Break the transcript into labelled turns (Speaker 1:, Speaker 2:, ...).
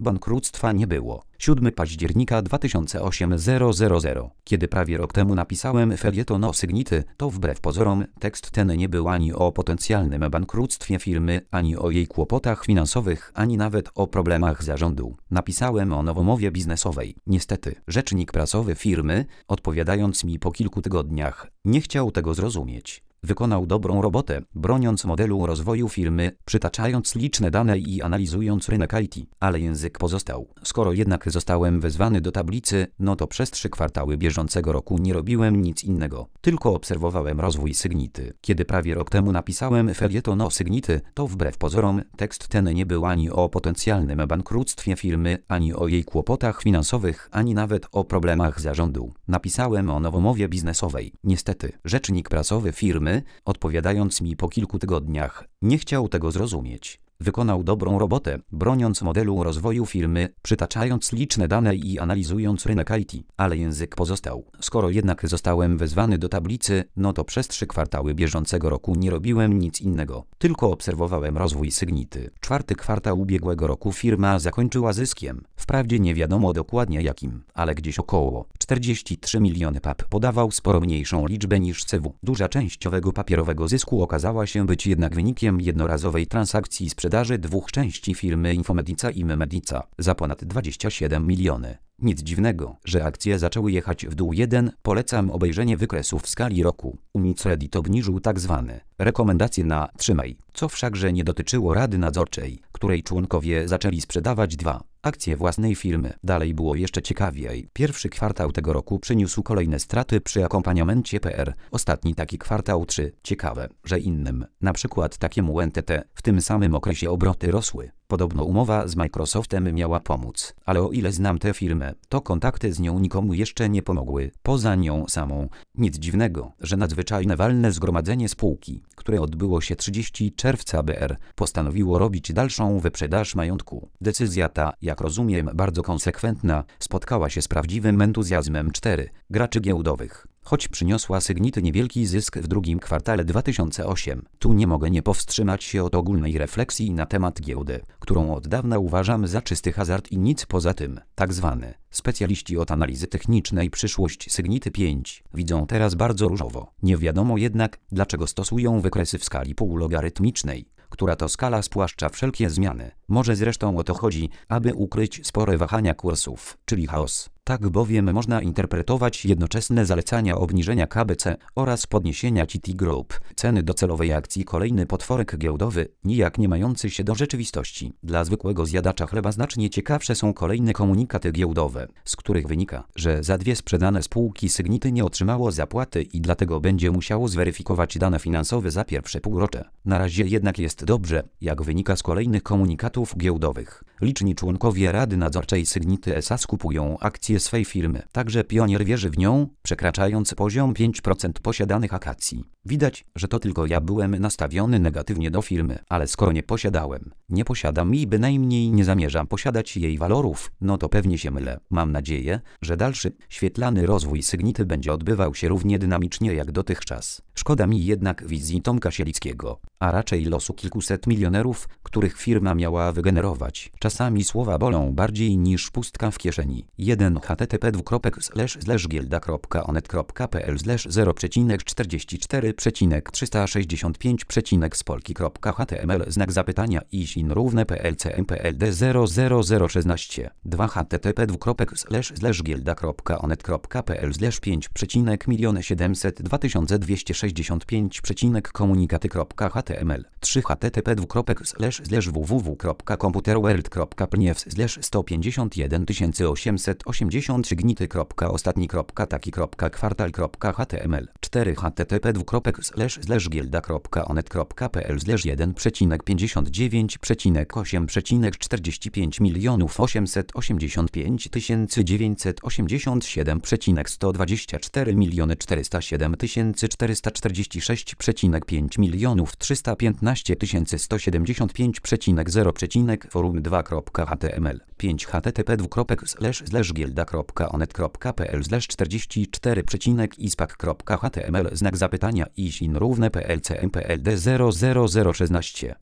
Speaker 1: Bankructwa nie było. 7 października 2008 000. Kiedy prawie rok temu napisałem felieton o Sygnity, to wbrew pozorom tekst ten nie był ani o potencjalnym bankructwie firmy, ani o jej kłopotach finansowych, ani nawet o problemach zarządu. Napisałem o nowomowie biznesowej. Niestety, rzecznik prasowy firmy, odpowiadając mi po kilku tygodniach, nie chciał tego zrozumieć. Wykonał dobrą robotę, broniąc modelu rozwoju firmy, przytaczając liczne dane i analizując rynek IT, ale język pozostał. Skoro jednak zostałem wezwany do tablicy, no to przez 3 kwartały bieżącego roku nie robiłem nic innego, tylko obserwowałem rozwój Sygnity. Kiedy prawie rok temu napisałem felieton o Sygnity, to wbrew pozorom tekst ten nie był ani o potencjalnym bankructwie firmy, ani o jej kłopotach finansowych, ani nawet o problemach zarządu. Napisałem o nowomowie biznesowej. Niestety, rzecznik prasowy firmy, odpowiadając mi po kilku tygodniach, nie chciał tego zrozumieć. Wykonał dobrą robotę, broniąc modelu rozwoju firmy, przytaczając liczne dane i analizując rynek IT, ale język pozostał. Skoro jednak zostałem wezwany do tablicy, no to przez 3 kwartały bieżącego roku nie robiłem nic innego, tylko obserwowałem rozwój Sygnity. 4. kwartał ubiegłego roku firma zakończyła zyskiem, wprawdzie nie wiadomo dokładnie jakim, ale gdzieś około 43 miliony PAP podawał sporo mniejszą liczbę niż CW. Duża część owego papierowego zysku okazała się być jednak wynikiem jednorazowej transakcji sprzedaży 2 części firmy Infomedica i Memedica za ponad 27 miliony. Nic dziwnego, że akcje zaczęły jechać w dół. Polecam obejrzenie wykresu w skali roku. Unicredit obniżył tzw. rekomendacje na trzymaj, co wszakże nie dotyczyło rady nadzorczej, której członkowie zaczęli sprzedawać 2 akcje własnej firmy. Dalej było jeszcze ciekawiej. Pierwszy kwartał tego roku przyniósł kolejne straty przy akompaniamencie PR. Ostatni taki kwartał 3. Ciekawe, że innym, na przykład takiemu NTT, w tym samym okresie obroty rosły. Podobno umowa z Microsoftem miała pomóc, ale o ile znam tę firmę, to kontakty z nią nikomu jeszcze nie pomogły, poza nią samą. Nic dziwnego, że nadzwyczajne walne zgromadzenie spółki, które odbyło się 30 czerwca BR, postanowiło robić dalszą wyprzedaż majątku. Decyzja ta, jak rozumiem, bardzo konsekwentna, spotkała się z prawdziwym entuzjazmem 4 graczy giełdowych. Choć przyniosła Sygnity niewielki zysk w drugim kwartale 2008, tu nie mogę nie powstrzymać się od ogólnej refleksji na temat giełdy, którą od dawna uważam za czysty hazard i nic poza tym. Tak zwany specjaliści od analizy technicznej przyszłość Sygnity 5 widzą teraz bardzo różowo. Nie wiadomo jednak, dlaczego stosują wykresy w skali półlogarytmicznej, która to skala spłaszcza wszelkie zmiany. Może zresztą o to chodzi, aby ukryć spore wahania kursów, czyli chaos. Tak bowiem można interpretować jednoczesne zalecania obniżenia KBC oraz podniesienia CT Group, ceny docelowej akcji. Kolejny potworek giełdowy, nijak nie mający się do rzeczywistości. Dla zwykłego zjadacza chleba znacznie ciekawsze są kolejne komunikaty giełdowe, z których wynika, że za 2 sprzedane spółki Sygnity nie otrzymało zapłaty i dlatego będzie musiało zweryfikować dane finansowe za pierwsze półrocze. Na razie jednak jest dobrze, jak wynika z kolejnych komunikatów giełdowych. Liczni członkowie Rady Nadzorczej Sygnity SA skupują akcje swej firmy. Także Pionier wierzy w nią, przekraczając poziom 5% posiadanych akcji. Widać, że to tylko ja byłem nastawiony negatywnie do firmy, ale skoro nie posiadam i bynajmniej nie zamierzam posiadać jej walorów, no to pewnie się mylę. Mam nadzieję, że dalszy, świetlany rozwój Sygnity będzie odbywał się równie dynamicznie jak dotychczas. Szkoda mi jednak wizji Tomka Sielickiego, a raczej losu kilkuset milionerów, których firma miała wygenerować. Czasami słowa bolą bardziej niż pustka w kieszeni. 1 http://gilda.onet.pl/0,34,365,spolki.html znak zapytania isin równe plcmpld 00016 2 http://5.100.70265,komunikaty.html 3 http://www.computerworld.pniews/151883 gnity.ostatni.taki.kwartal.html 4 http://gilda.onet.pl/1 forum2.html 5 http://gilda.onet.pl/44.ispak.html znak zapytania isin równe plcmpld 00016